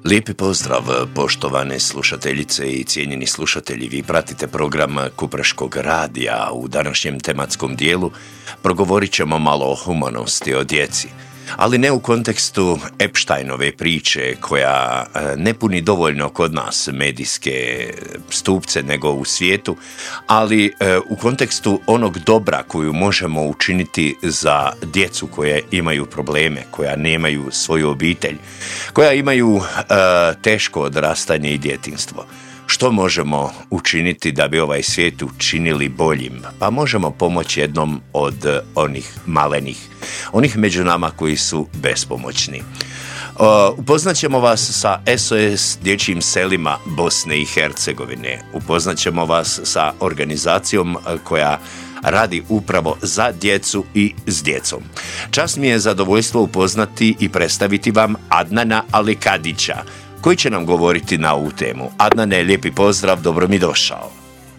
Lijepi pozdrav, poštovane slušateljice i cijenjeni slušatelji. Vi pratite program Kupreškog radija. U današnjem tematskom dijelu progovorit ćemo malo o humanosti, o djeci. Ali ne u kontekstu Epsteinove priče koja ne puni dovoljno kod nas medijske stupce nego u svijetu, ali u kontekstu onog dobra koju možemo učiniti za djecu koje imaju probleme, koja nemaju svoju obitelj, koja imaju teško odrastanje i djetinjstvo. Što možemo učiniti da bi ovaj svijet učinili boljim? Pa možemo pomoći jednom od onih malenih, onih među nama koji su bespomoćni. Upoznat ćemo vas sa SOS dječjim selima Bosne i Hercegovine. Upoznat ćemo vas sa organizacijom koja radi upravo za djecu i s djecom. Čast mi je zadovoljstvo upoznati i predstaviti vam Adnana Alikadića, koji će nam govoriti na ovu temu. Adnane, lijepi pozdrav, dobro mi došao.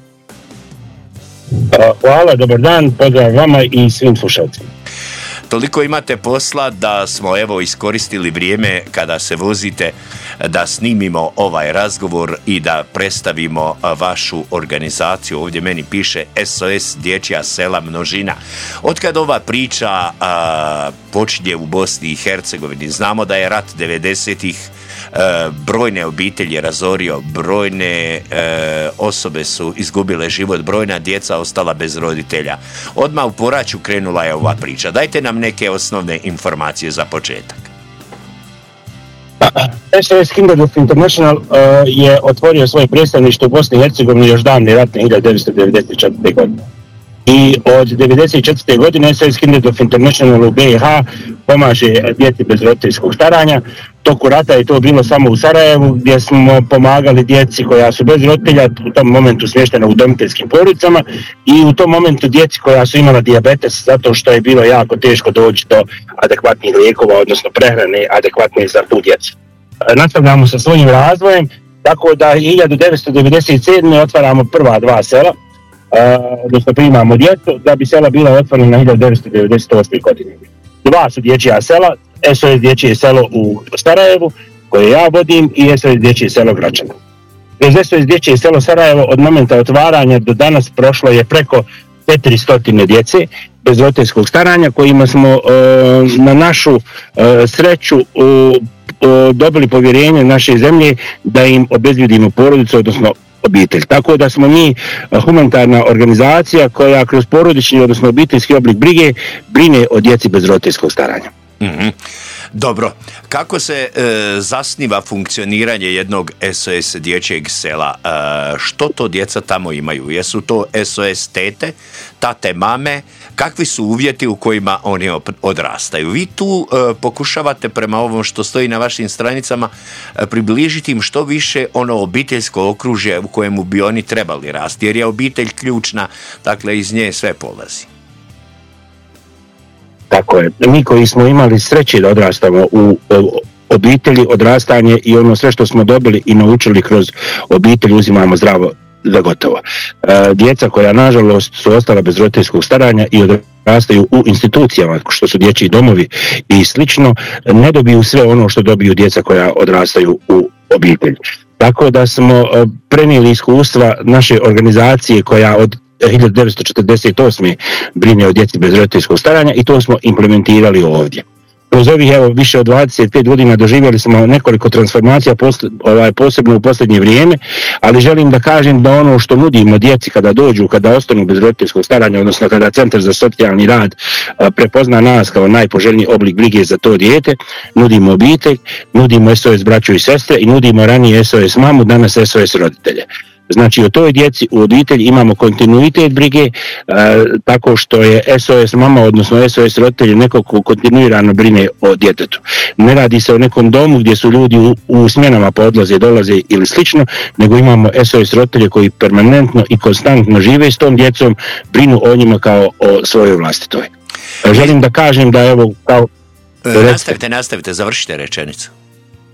Hvala, dobar dan, pozdrav vama i svim slušalcima. Toliko imate posla da smo iskoristili vrijeme kada se vozite da snimimo ovaj razgovor i da predstavimo vašu organizaciju. Ovdje meni piše SOS dječja sela množina. Otkad ova priča počinje u Bosni i Hercegovini, znamo da je rat 90-ih brojne obitelji razorio, brojne osobe su izgubile život, brojna djeca ostala bez roditelja. Odmah u poraću krenula je ova priča. Dajte nam neke osnovne informacije za početak. SOS Kinderdorf International je otvorio svoje predstavništvo u Bosni i Hercegovini još davne ratne 1994. godine. I od 1994. godine SOS Kinderdorf International u BiH pomaže djeci bez roditeljskog staranja. Toku rata je to bilo samo u Sarajevu, gdje smo pomagali djeci koja su bez roditelja, u tom momentu smještena u udomiteljskim porodicama, i u tom momentu djeci koja su imala dijabetes, zato što je bilo jako teško doći do adekvatnih lijekova, odnosno prehrane adekvatne za tu djecu. Nastavljamo sa svojim razvojem, tako da 1997. otvaramo prva dva sela, odnosno primamo djecu, da bi sela bila otvorena 1998. godine. Dva su dječja sela, SOS dječje selo u Sarajevu, koje ja vodim, i SOS dječje selo Gračani. Kroz SOS dječje selo Sarajevo od momenta otvaranja do danas prošlo je preko 400 djece bez roditeljskog staranja, kojima smo na našu sreću dobili povjerenje naše zemlje da im obezbjedimo porodicu, odnosno obitelj. Tako da smo mi humanitarna organizacija koja kroz porodični, odnosno obiteljski oblik brige brine o djeci bez roditeljskog staranja. Mm-hmm. Dobro, kako se zasniva funkcioniranje jednog SOS dječjeg sela? Što to djeca tamo imaju? Jesu to SOS tete, tate, mame? Kakvi su uvjeti u kojima oni odrastaju? Vi tu pokušavate, prema ovom što stoji na vašim stranicama, približiti im što više ono obiteljsko okružje u kojemu bi oni trebali rasti, jer je obitelj ključna, dakle iz nje sve polazi. Tako je. Mi koji smo imali sreće da odrastamo u obitelji, odrastanje i ono sve što smo dobili i naučili kroz obitelj uzimamo zdravo za gotovo. Djeca koja nažalost su ostala bez roditeljskog staranja i odrastaju u institucijama, što su dječji domovi i slično, ne dobiju sve ono što dobiju djeca koja odrastaju u obitelji. Tako da smo prenijeli iskustva naše organizacije koja od 1948. brine o djeci bez roditeljskog staranja, i to smo implementirali ovdje. Kroz ovih više od 25 godina doživjeli smo nekoliko transformacija, posebno u posljednje vrijeme, ali želim da kažem da ono što nudimo djeci kada ostanu bez roditeljskog staranja, odnosno kada Centar za socijalni rad prepozna nas kao najpoželjniji oblik brige za to dijete, nudimo obitelj, nudimo SOS braću i sestre i nudimo ranije SOS mamu, danas SOS roditelje. Znači, o toj djeci u obitelji imamo kontinuitet brige, tako što je SOS mama, odnosno SOS roditelji, neko ko kontinuirano brine o djetetu. Ne radi se o nekom domu gdje su ljudi u smjenama pa odlaze, dolaze ili slično, nego imamo SOS roditelje koji permanentno i konstantno žive s tom djecom, brinu o njima kao o svojoj vlastitoj. Želim da kažem da Nastavite, završite rečenicu.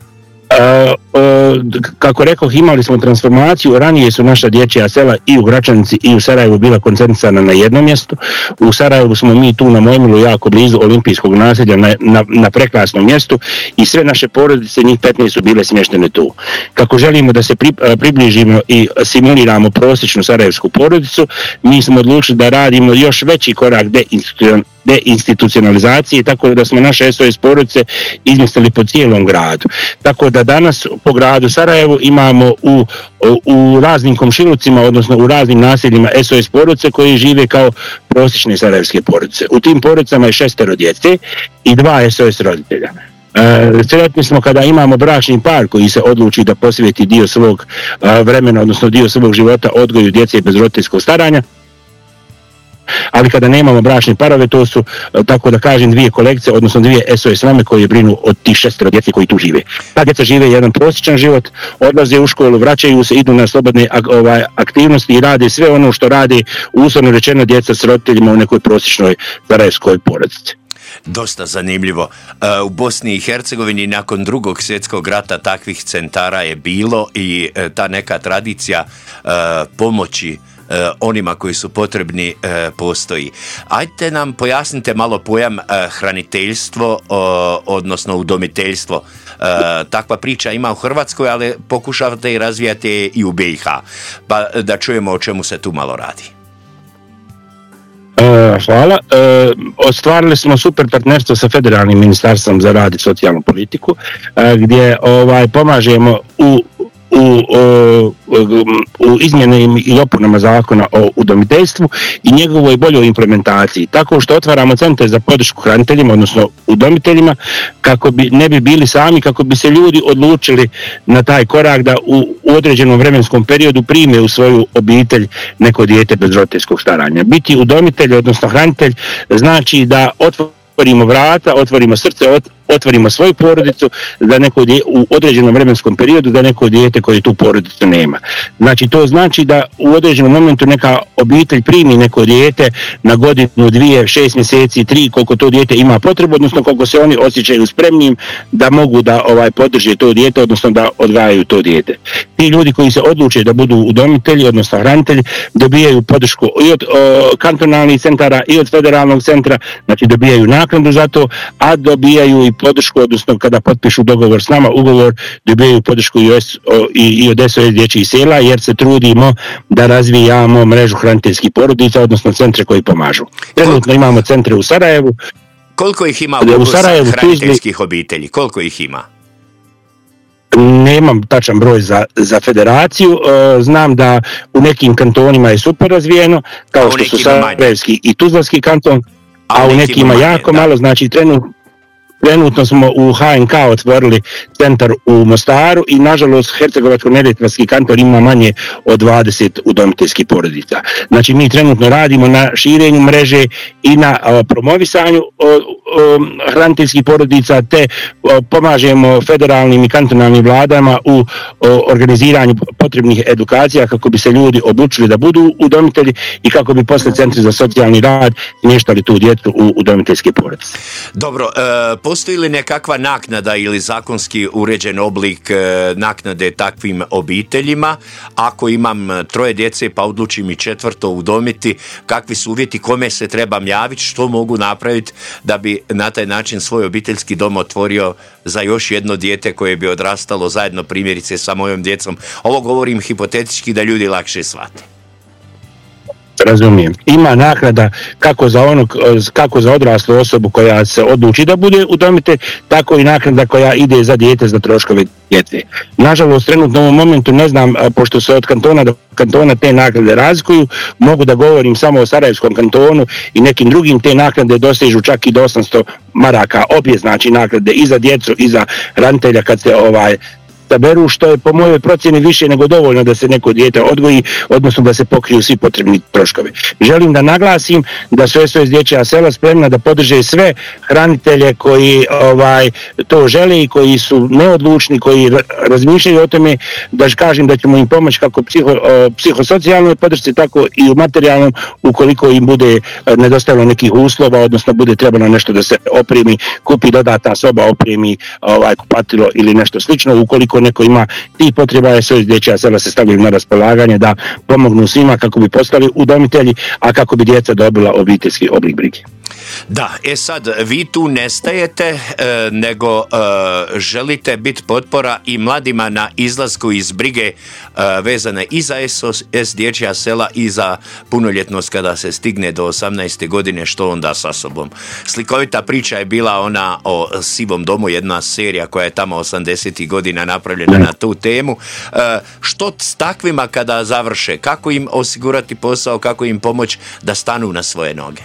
Kako rekoh, imali smo transformaciju, ranije su naša dječja sela i u Gračanici i u Sarajevu bila koncentrisana na jednom mjestu. U Sarajevu smo mi tu na Mojmilu, jako blizu olimpijskog naselja, na prekrasnom mjestu, i sve naše porodice, njih 15 su bile smještene tu. Kako želimo da se približimo i simuliramo prosječnu sarajevsku porodicu, mi smo odlučili da radimo još veći korak deinstitucionalizacije, tako da smo naše SOS porodice izmjestili po cijelom gradu. Tako da danas po gradu Sarajevu imamo u raznim komšilucima, odnosno u raznim naseljima SOS porodice koji žive kao prosječne sarajevske porodice. U tim porodicama je 6 djece i 2 SOS roditelja. Sretni smo kada imamo bračni par koji se odluči da posveti dio svog vremena, odnosno dio svog života odgoju djece bez roditeljskog staranja. Ali kada nemamo bračne parove, to su, tako da kažem, 2 kolegice, odnosno 2 SOS mame koje brinu od tih 6 djece koji tu žive. Ta djeca žive jedan prosječan život, odlaze u školu, vraćaju se, idu na slobodne aktivnosti i rade sve ono što rade, uslovno rečeno, djeca s roditeljima u nekoj prosječnoj sarajevskoj porodici. Dosta zanimljivo. U Bosni i Hercegovini nakon Drugog svjetskog rata takvih centara je bilo i ta neka tradicija pomoći onima koji su potrebni postoji. Ajde nam pojasnite malo pojam hraniteljstvo, odnosno udomiteljstvo. Takva priča ima u Hrvatskoj, ali pokušavate i razvijate i u BiH. Pa da čujemo o čemu se tu malo radi. Hvala. Ostvarili smo super partnerstvo sa Federalnim ministarstvom za rad i socijalnu politiku, gdje pomažemo u izmjeni i dopunama zakona o udomiteljstvu i njegovoj boljoj implementaciji, tako što otvaramo centre za podršku hraniteljima, odnosno udomiteljima, kako bi ne bi bili sami, kako bi se ljudi odlučili na taj korak da u određenom vremenskom periodu prime u svoju obitelj neko dijete bez roditeljskog staranja. Biti udomitelj, odnosno hranitelj, znači da otvorimo vrata, otvorimo srce, otvorimo svoju porodicu da neko u određenom vremenskom periodu da neko dijete koje tu porodicu nema. Znači to znači da u određenom momentu neka obitelj primi neko dijete na godinu, 2, 6 mjeseci, 3, koliko to dijete ima potrebu, odnosno koliko se oni osjećaju spremnim da mogu da podrže to dijete, odnosno da odgajaju to dijete. Ti ljudi koji se odluče da budu udomitelji, odnosno hranitelji, dobijaju podršku i od kantonalnih centara i od federalnog centra, znači dobijaju naknadu za to, a dobijaju i podršku, odnosno kada potpišu dogovor s nama, ugovor, dobijaju podršku i od SOS dječjih sela, jer se trudimo da razvijamo mrežu hraniteljskih porodica, odnosno centre koji pomažu. Trenutno imamo centre u Sarajevu. Koliko ih ima u Sarajevu, hraniteljskih obitelji? Koliko ih ima? Nemam tačan broj za federaciju, znam da u nekim kantonima je super razvijeno, kao što su Sarajevski i Tuzlanski kanton, a u nekima jako malo, znači trenutno smo u HNK otvorili centar u Mostaru i nažalost Hercegovačko-neretvanski kanton ima manje od 20 udomiteljskih porodica. Znači mi trenutno radimo na širenju mreže i na promovisanju hraniteljskih porodica, te pomažemo federalnim i kantonalnim vladama u organiziranju potrebnih edukacija kako bi se ljudi obučili da budu udomitelji i kako bi posle centri za socijalni rad smještali tu djecu u udomiteljske porodice. Dobro, postoji li nekakva naknada ili zakonski uređen oblik naknade takvim obiteljima? Ako imam 3 djece pa odlučim i 4 udomiti, kakvi su uvjeti, kome se trebam javiti, što mogu napraviti da bi na taj način svoj obiteljski dom otvorio za još jedno dijete koje bi odrastalo zajedno primjerice sa mojom djecom? Ovo govorim hipotetički da ljudi lakše shvate. Razumijem. Ima naknada kako za odraslu osobu koja se odluči da bude udomitelj, tako i naknada koja ide za dijete za troškove djece. Nažalost, trenutno u ovom momentu ne znam, pošto se od kantona do kantona te naknade razlikuju, mogu da govorim samo o Sarajevskom kantonu i nekim drugim, te naknade dosežu čak i do 800 maraka, obje znači naknade i za djecu i za hranitelja kad se saberu, što je po mojoj procjeni više nego dovoljno da se neko dijete odgoji, odnosno da se pokriju svi potrebni troškovi. Želim da naglasim da su SOS Dječja sela spremna da podrže sve hranitelje koji to žele i koji su neodlučni, koji razmišljaju o tome, da kažem da ćemo im pomoći kako psihosocijalnoj podršci, tako i u materijalnom, ukoliko im bude nedostajalo nekih uslova, odnosno bude trebalo nešto da se opremi, kupi dodatna soba, opremi kupatilo ili nešto slično. Ukoliko neko ima tih potreba, SOS Dječja sela se stavljaju na raspolaganje da pomognu svima kako bi postali udomitelji, a kako bi djeca dobila obiteljski oblik brige. Da, sad vi tu nestajete, nego želite biti potpora i mladima na izlasku iz brige vezane i za SOS Dječja sela i za punoljetnost kada se stigne do 18. godine, što onda sa sobom. Slikovita priča je bila ona o Sivom domu, jedna serija koja je tamo 80. godina napravljena na tu temu. Što s takvima kada završe? Kako im osigurati posao, kako im pomoći da stanu na svoje noge?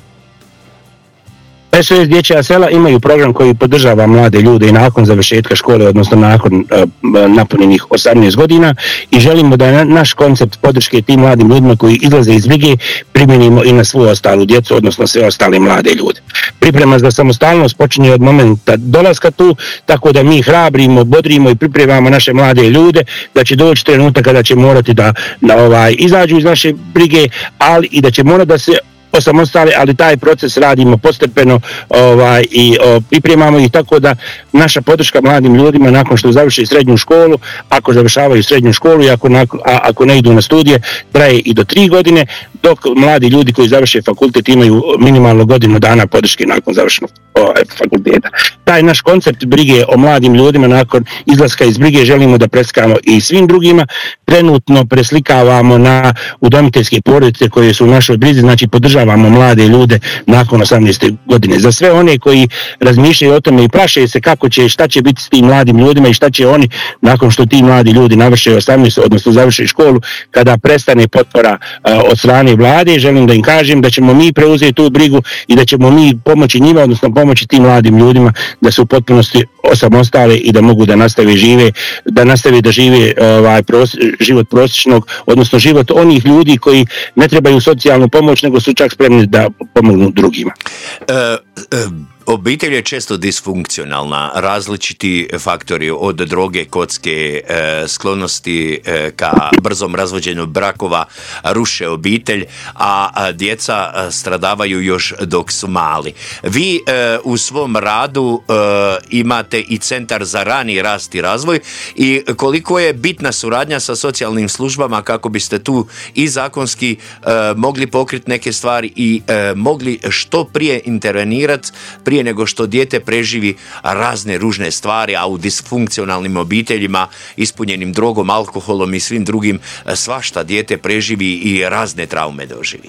SOS Dječja sela imaju program koji podržava mlade ljude i nakon završetka škole, odnosno nakon napunjenih 18 godina, i želimo da naš koncept podrške tim mladim ljudima koji izlaze iz brige primijenimo i na svu ostalu djecu, odnosno sve ostale mlade ljude. Priprema za samostalnost počinje od momenta dolaska tu, tako da mi hrabrimo, bodrimo i pripremamo naše mlade ljude da će doći trenutak kada će morati da izađu iz naše brige, ali i da će morati da se osamostali, ali taj proces radimo postepeno i pripremamo ih, tako da naša podrška mladim ljudima nakon što završe srednju školu, ako završavaju srednju školu i ako ne idu na studije, traje i do 3 godine, dok mladi ljudi koji završe fakultet imaju minimalno godinu dana podrške nakon završenog fakulteta. Taj naš koncept brige o mladim ljudima nakon izlaska iz brige želimo da preslikamo i svim drugima. Trenutno preslikavamo na udomiteljske porodice koje su u našoj brizi, znači podržavamo mlade ljude nakon 18. godine. Za sve one koji razmišljaju o tome i plaše se šta će biti s tim mladim ljudima i šta će oni nakon što ti mladi ljudi navrše 18, odnosno završe školu, kada prestane potpora od strane vlade, želim da im kažem da ćemo mi preuzeti tu brigu i da ćemo mi pomoći njima, odnosno pomoći tim mladim ljudima da se u potpunosti osamostale i da mogu da nastave da žive život prosječnog, odnosno život onih ljudi koji ne trebaju socijalnu pomoć, nego su čak spremni da pomognu drugima. Obitelj je često disfunkcionalna, različiti faktori od droge, kocke, sklonosti ka brzom razvođenju brakova ruše obitelj, a djeca stradavaju još dok su mali. Vi u svom radu imate i Centar za rani rast i razvoj, i koliko je bitna suradnja sa socijalnim službama kako biste tu i zakonski mogli pokriti neke stvari i mogli što prije intervenirati prije nego što dijete preživi razne ružne stvari, a u disfunkcionalnim obiteljima ispunjenim drogom, alkoholom i svim drugim svašta dijete preživi i razne traume doživi.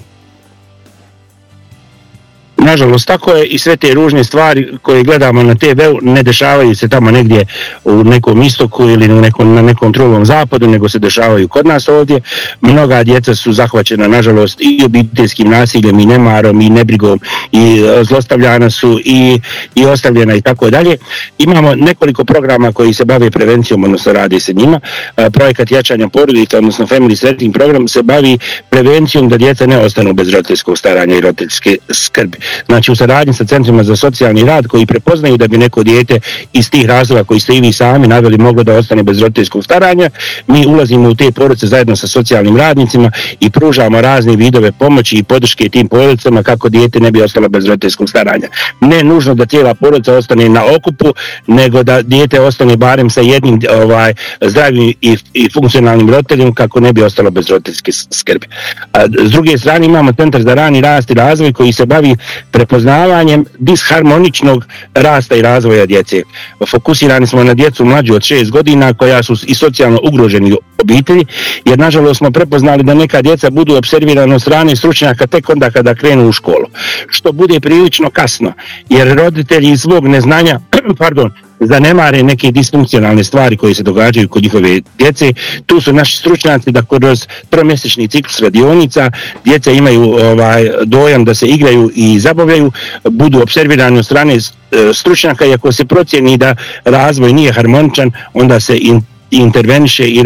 Nažalost, tako je, i sve te ružne stvari koje gledamo na TV-u ne dešavaju se tamo negdje u nekom istoku ili na nekom drugom zapadu, nego se dešavaju kod nas ovdje. Mnoga djeca su zahvaćena, nažalost, i obiteljskim nasiljem, i nemarom, i nebrigom, i zlostavljana su i ostavljena i tako dalje. Imamo nekoliko programa koji se bave prevencijom, odnosno radi se njima. Projekat jačanja porodica, odnosno Family Setting program, se bavi prevencijom da djeca ne ostanu bez roditeljskog staranja i roditeljske skrbi. Znači, u saradnji sa centrima za socijalni rad koji prepoznaju da bi neko dijete iz tih razloga koji ste i vi sami naveli moglo da ostane bez roditeljskog staranja, mi ulazimo u te porodice zajedno sa socijalnim radnicima i pružamo razne vidove pomoći i podrške tim porodicama kako dijete ne bi ostalo bez roditeljskog staranja. Ne nužno da cijela porodica ostane na okupu, nego da dijete ostane barem sa jednim zdravim i funkcionalnim roditeljem kako ne bi ostalo bez roditeljske skrbi. S druge strane imamo Centar za rani rast i razvoj koji se bavi prepoznavanjem disharmoničnog rasta i razvoja djece. Fokusirani smo na djecu mlađu od 6 godina koja su i socijalno ugroženi obitelji, jer nažalost smo prepoznali da neka djeca budu opservirana od strane stručnjaka tek onda kada krenu u školu, što bude prilično kasno, jer roditelji iz svog neznanja zanemare neke disfunkcionalne stvari koje se događaju kod njihove djece. Tu su naši stručnjaci da kroz tromjesečni ciklus radionica djeca imaju dojam da se igraju i zabavljaju, budu observirani od strane stručnjaka i ako se procijeni da razvoj nije harmoničan, onda se interveniše i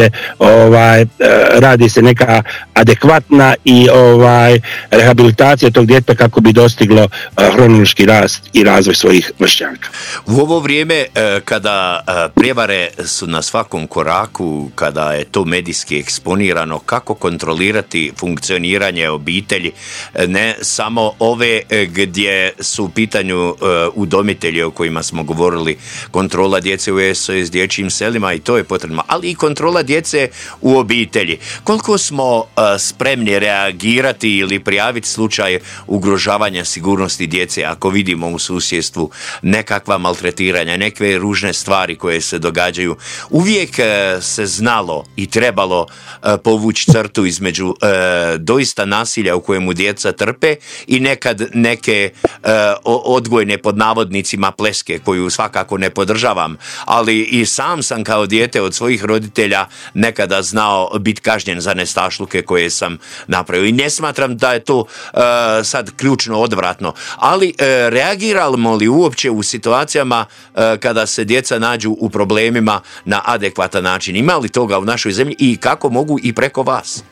radi se neka adekvatna i rehabilitacija tog djeteta kako bi dostiglo hronološki rast i razvoj svojih vršnjaka. U ovo vrijeme kada prijevare su na svakom koraku, kada je to medijski eksponirano, kako kontrolirati funkcioniranje obitelji, ne samo ove gdje su u pitanju udomitelji o kojima smo govorili, kontrola djece u SOS dječjim selima i to je potrebno, ali i kontrola djece u obitelji. Koliko smo spremni reagirati ili prijaviti slučaj ugrožavanja sigurnosti djece ako vidimo u susjedstvu nekakva maltretiranja, neke ružne stvari koje se događaju. Uvijek se znalo i trebalo povući crtu između doista nasilja u kojemu djeca trpe i nekad neke odgojne pod navodnicima pleske koju svakako ne podržavam, ali i sam sam kao dijete od svojih roditelja nekada znao biti kažnjen za nestašluke koje sam napravio i ne smatram da je to sad ključno odvratno, ali reagiramo li uopće u situacijama kada se djeca nađu u problemima na adekvatan način? Ima li toga u našoj zemlji i kako mogu i preko vas?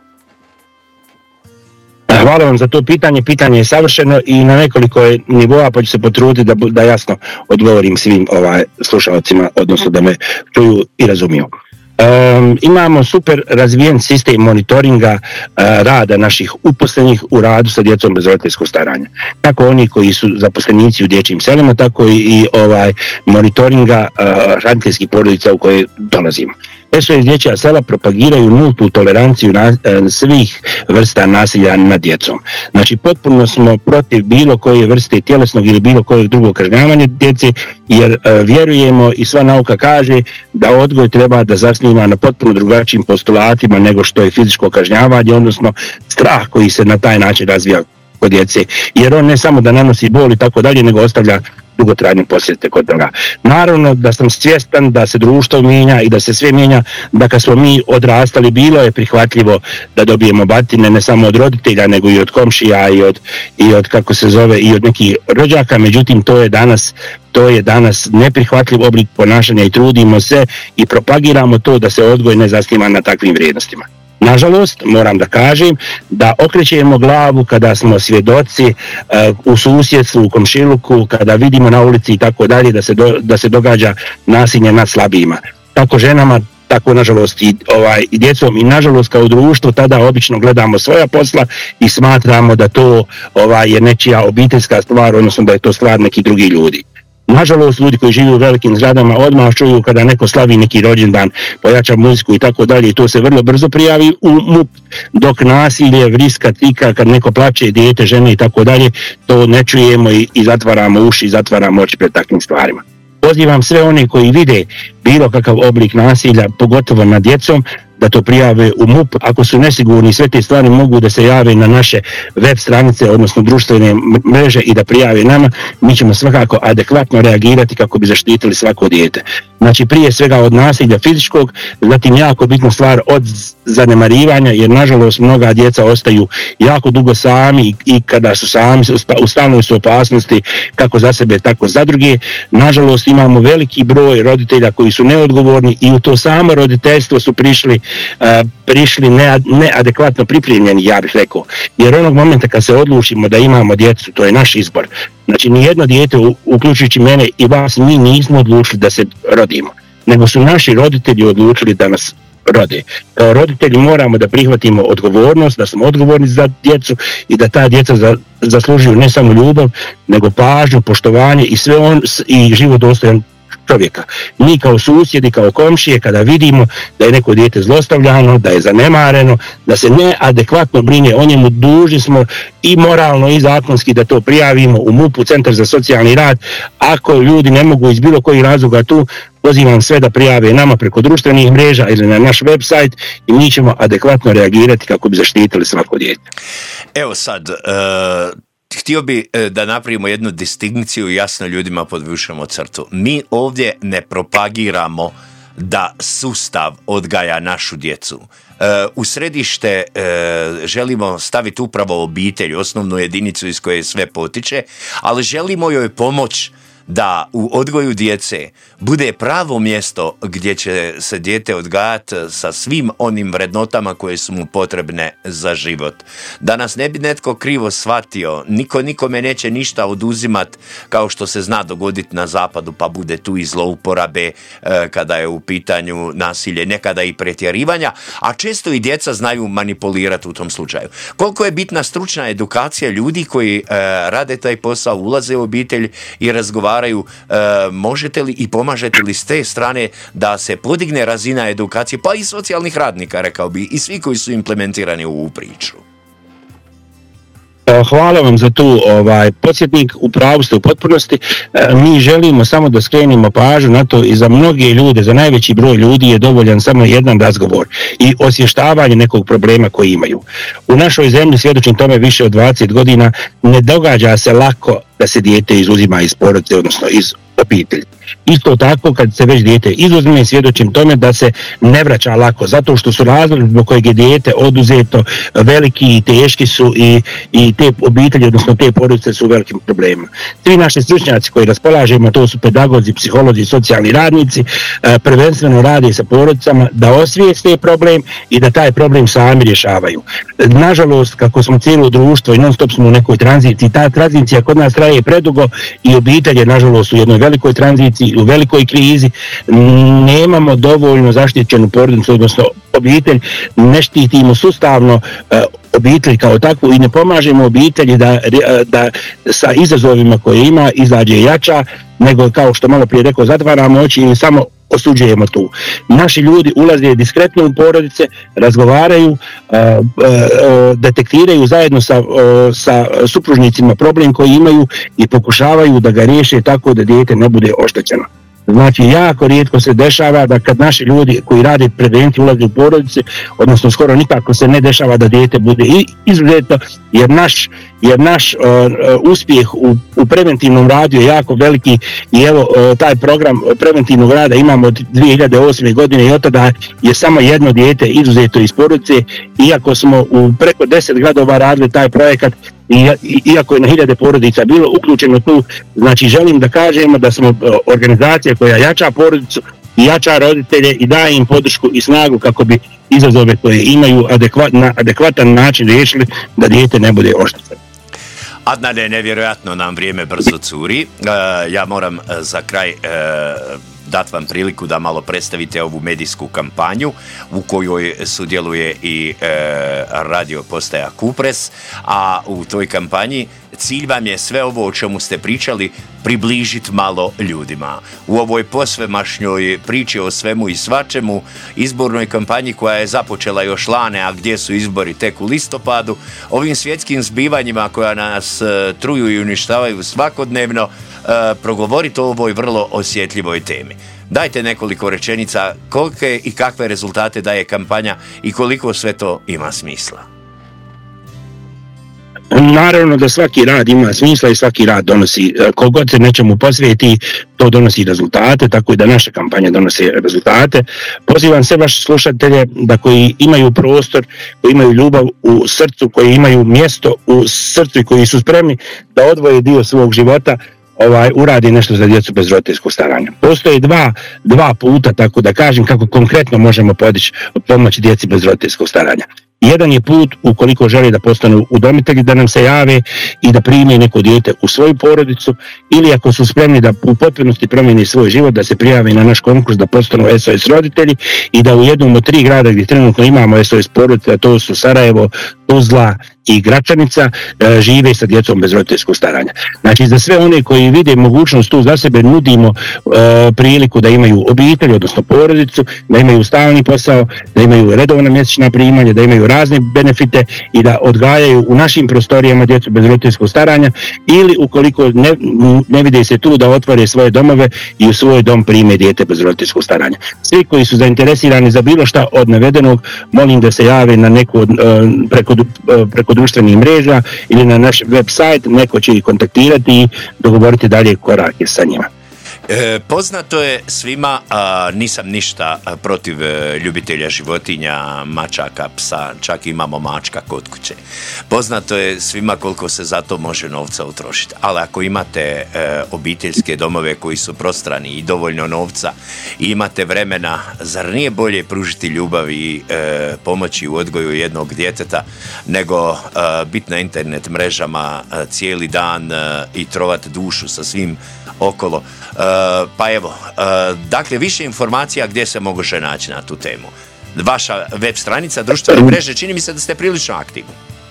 Hvala vam za to pitanje. Pitanje je savršeno i na nekoliko nivoa, pa ću se potruditi da jasno odgovorim svim slušalcima, odnosno da me čuju i razumiju. Imamo super razvijen sistem monitoringa rada naših uposlenih u radu sa djecom bez roditeljskog staranja. Kako oni koji su zaposlenici u dječjim selima, tako i monitoringa roditeljskih porodica u koje dolazimo. SOS dječja sela propagiraju nultu toleranciju svih vrsta nasilja nad djecom. Znači, potpuno smo protiv bilo koje vrste tjelesnog ili bilo kojeg drugog kažnjavanja djece, jer vjerujemo i sva nauka kaže da odgoj treba da zasniva na potpuno drugačijim postulatima nego što je fizičko kažnjavanje, odnosno strah koji se na taj način razvija kod djece, jer on ne samo da nanosi bol i tako dalje, nego ostavlja dugotrajne posljedice kod toga. Naravno da sam svjestan da se društvo mijenja i da se sve mijenja, da kad smo mi odrastali bilo je prihvatljivo da dobijemo batine ne samo od roditelja nego i od komšija i od kako se zove i od nekih rođaka, međutim to je danas neprihvatljiv oblik ponašanja i trudimo se i propagiramo to da se odgoj ne zasniva na takvim vrijednostima. Nažalost, moram da kažem da okrećemo glavu kada smo svjedoci u susjedstvu, u komšiluku, kada vidimo na ulici i tako dalje da se događa nasilje nad slabijima. Tako ženama, tako nažalost i djecom i nažalost kao društvo tada obično gledamo svoja posla i smatramo da to je nečija obiteljska stvar, odnosno da je to stvar nekih drugih ljudi. Nažalost, ljudi koji žive u velikim zgradama odmah čuju kada neko slavi neki rođendan, pojača muziku i tako dalje i to se vrlo brzo prijavi u MUP, dok nasilje, vriska, tika, kad neko plače, dijete, žene i tako dalje, to ne čujemo i zatvaramo uši i zatvaramo oči pred takvim stvarima. Pozivam sve one koji vide bilo kakav oblik nasilja, pogotovo nad djecom, da to prijave u MUP. Ako su nesigurni, sve te stvari mogu da se jave na naše web stranice, odnosno društvene mreže i da prijave nama. Mi ćemo svakako adekvatno reagirati kako bi zaštitili svako dijete. Znači, prije svega od nasilja fizičkog, zatim jako bitna stvar od zanemarivanja, jer nažalost mnoga djeca ostaju jako dugo sami i kada su sami u stalnoj su opasnosti kako za sebe, tako za druge. Nažalost, imamo veliki broj roditelja koji su neodgovorni i u to samo roditeljstvo su prišli neadekvatno pripremljeni, ja bih rekao. Jer onog momenta kad se odlučimo da imamo djecu, to je naš izbor. Znači, nijedno dijete, uključujući mene i vas, mi nismo odlučili da se rodimo, nego su naši roditelji odlučili da nas rode. Kao roditelji moramo da prihvatimo odgovornost, da smo odgovorni za djecu i da ta djeca zaslužuju ne samo ljubav, nego pažnju, poštovanje i život dostojan čovjeka. Mi kao susjedi, kao komšije, kada vidimo da je neko dijete zlostavljano, da je zanemareno, da se neadekvatno brine o njemu, dužni smo i moralno i zakonski da to prijavimo u MUP-u, Centar za socijalni rad. Ako ljudi ne mogu iz bilo kojih razloga tu, pozivam sve da prijave nama preko društvenih mreža ili na naš website i mi ćemo adekvatno reagirati kako bi zaštitili svako dijete. Evo sad, htio bi da napravimo jednu distinkciju i jasno ljudima podvučemo crtu. Mi ovdje ne propagiramo da sustav odgaja našu djecu. U središte želimo staviti upravo obitelj, osnovnu jedinicu iz koje sve potiče, ali želimo joj pomoć da u odgoju djece bude pravo mjesto gdje će se dijete odgajati sa svim onim vrednotama koje su mu potrebne za život. Da nas ne bi netko krivo shvatio, niko nikome neće ništa oduzimat kao što se zna dogoditi na zapadu, pa bude tu i zlouporabe kada je u pitanju nasilje, nekada i pretjerivanja, a često i djeca znaju manipulirati u tom slučaju. Koliko je bitna stručna edukacija ljudi koji rade taj posao, ulaze u obitelj i razgovaraju, možete li i pomažete li s te strane da se podigne razina edukacije, pa i socijalnih radnika, rekao bi, i svi koji su implementirani u ovu priču? Hvala vam za tu podsjetnik, u pravu ste u potpunosti. Mi želimo samo da skrenemo pažnju na to i za mnoge ljude, za najveći broj ljudi je dovoljan samo jedan razgovor i osvještavanje nekog problema koji imaju. U našoj zemlji, svjedočim tome više od 20 godina, ne događa se lako da se dijete izuzima iz porodice, odnosno iz obitelji. Isto tako kad se već dijete izuzme, svjedočim tome da se ne vraća lako, zato što su razlozi zbog kojeg je dijete oduzeto veliki i teški su i te obitelji, odnosno te porodice su u velikim problemima. Svi naši stručnjaci koji raspolažemo, to su pedagozi, psiholozi, socijalni radnici, prvenstveno rade sa porodicama da osvijeste problem i da taj problem sami rješavaju. Nažalost, kako smo cijelo društvo i non stop smo u nekoj tranziciji, ta tranzicija kod nas traje predugo i obitelj je nažalost u jednoj velikoj tranziciji, u velikoj krizi, nemamo dovoljno zaštićenu porodicu, odnosno obitelj, ne štitimo sustavno obitelj kao takvu i ne pomažemo obitelji da sa izazovima koje ima izađe jača, nego kao što malo prije rekao, zatvaramo oči i samo osuđujemo tu. Naši ljudi ulaze diskretno u porodice, razgovaraju, detektiraju zajedno sa supružnicima problem koji imaju i pokušavaju da ga riješe tako da dijete ne bude oštećeno. Znači, jako rijetko se dešava da kad naši ljudi koji rade prevenciju ulaze u porodice, odnosno skoro nikako se ne dešava da dijete bude izuzeto, jer naš uspjeh u preventivnom radu je jako veliki i evo taj program preventivnog rada imamo od 2008. godine i od tada je samo jedno dijete izuzeto iz porodice, iako smo u preko 10 gradova radili taj projekat. Iako je na hiljade porodica bilo uključeno tu, znači želim da kažemo da smo organizacija koja jača porodicu i jača roditelje i daje im podršku i snagu kako bi izazove koje imaju na adekvatan način riješili da dijete ne bude oštećeno. Adnane, nevjerojatno nam vrijeme brzo curi. Ja moram za kraj dati vam priliku da malo predstavite ovu medijsku kampanju u kojoj sudjeluje i radio postaja Kupres, a u toj kampanji cilj vam je sve ovo o čemu ste pričali približiti malo ljudima. U ovoj posvemašnjoj priči o svemu i svačemu, izbornoj kampanji koja je započela još lane, a gdje su izbori tek u listopadu, ovim svjetskim zbivanjima koja nas truju i uništavaju svakodnevno, progovoriti o ovoj vrlo osjetljivoj temi. Dajte nekoliko rečenica kolike i kakve rezultate daje kampanja i koliko sve to ima smisla. Naravno da svaki rad ima smisla i svaki rad donosi, kogod se nečemu posvijeti, to donosi rezultate, tako i da naša kampanja donosi rezultate. Pozivam sve vaše slušatelje da koji imaju prostor, koji imaju ljubav u srcu, koji imaju mjesto u srcu i koji su spremni da odvoje dio svog života, uradi nešto za djecu bez roditeljskog staranja. Postoje dva puta, tako da kažem, kako konkretno možemo pomoći djeci bez roditeljskog staranja. Jedan je put ukoliko žele da postanu udomitelji, da nam se jave i da prime neko dijete u svoju porodicu, ili ako su spremni da u potpunosti promijeni svoj život, da se prijave na naš konkurs da postanu SOS roditelji i da u jednom od 3 grada gdje trenutno imamo SOS porodice, a to su Sarajevo, Tuzla i Gračanica, žive sa djecom bez roditeljskog staranja. Znači, za sve one koji vide mogućnost tu za sebe nudimo priliku da imaju obitelj, odnosno porodicu, da imaju stalni posao, da imaju redovna mjesečna primanja, da imaju razne benefite i da odgajaju u našim prostorijama djecu bez roditeljskog staranja, ili ukoliko ne vide se tu, da otvore svoje domove i u svoj dom prime dijete bez roditeljskog staranja. Svi koji su zainteresirani za bilo šta od navedenog, molim da se jave na neku preko preko društvenih mreža ili na naš web sajt, neko će ih kontaktirati i dogovoriti dalje korake sa njima. Poznato je svima, nisam ništa protiv ljubitelja životinja, mačaka, psa, čak imamo mačka kod kuće. Poznato je svima koliko se za to može novca utrošiti, ali ako imate obiteljske domove koji su prostrani i dovoljno novca i imate vremena, zar nije bolje pružiti ljubav i pomoći u odgoju jednog djeteta nego biti na internet mrežama cijeli dan i trovati dušu sa svim okolo. Pa evo, dakle, više informacija gdje se može naći na tu temu. Vaša web stranica, društvene mreže, čini mi se da ste prilično aktivni.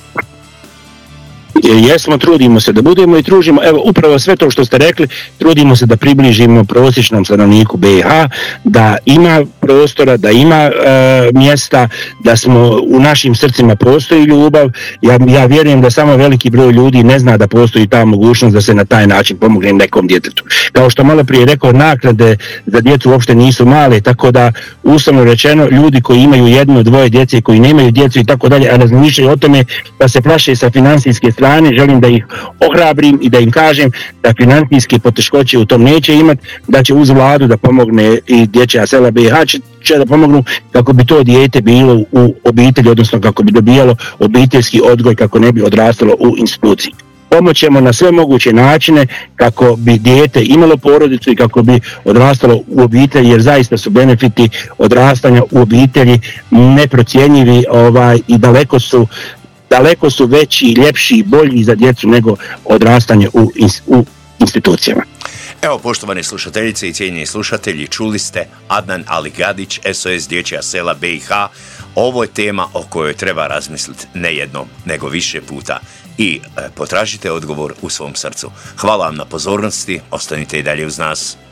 Jesmo, trudimo se da budemo i tružimo, evo upravo sve to što ste rekli, trudimo se da približimo prosječnom stanovniku BiH, da ima prostora, da ima mjesta, da smo u našim srcima postoji ljubav. Ja vjerujem da samo veliki broj ljudi ne zna da postoji ta mogućnost da se na taj način pomogne nekom djetetu. Kao što malo prije rekao, naknade za djecu uopšte nisu male, tako da uslovno rečeno ljudi koji imaju jedno, dvoje djece, koji nemaju djecu i tako dalje, a razmišljaju o tome da se plaše sa financijske strane, želim da ih ohrabrim i da im kažem da financijske poteškoće u tom neće imati, da će uz vladu da pomogne i dječja sela BiH će da pomognu kako bi to dijete bilo u obitelji, odnosno kako bi dobijalo obiteljski odgoj, kako ne bi odrastalo u instituciji. Pomoćemo na sve moguće načine kako bi dijete imalo porodicu i kako bi odrastalo u obitelji, jer zaista su benefiti odrastanja u obitelji neprocjenjivi i daleko su veći, ljepši i bolji za djecu nego odrastanje u institucijama. Evo, poštovane slušateljice i cijenjeni slušatelji, čuli ste Adnan Aligadić, SOS Dječja sela BiH. Ovo je tema o kojoj treba razmisliti ne jednom, nego više puta i potražite odgovor u svom srcu. Hvala vam na pozornosti, ostanite i dalje uz nas.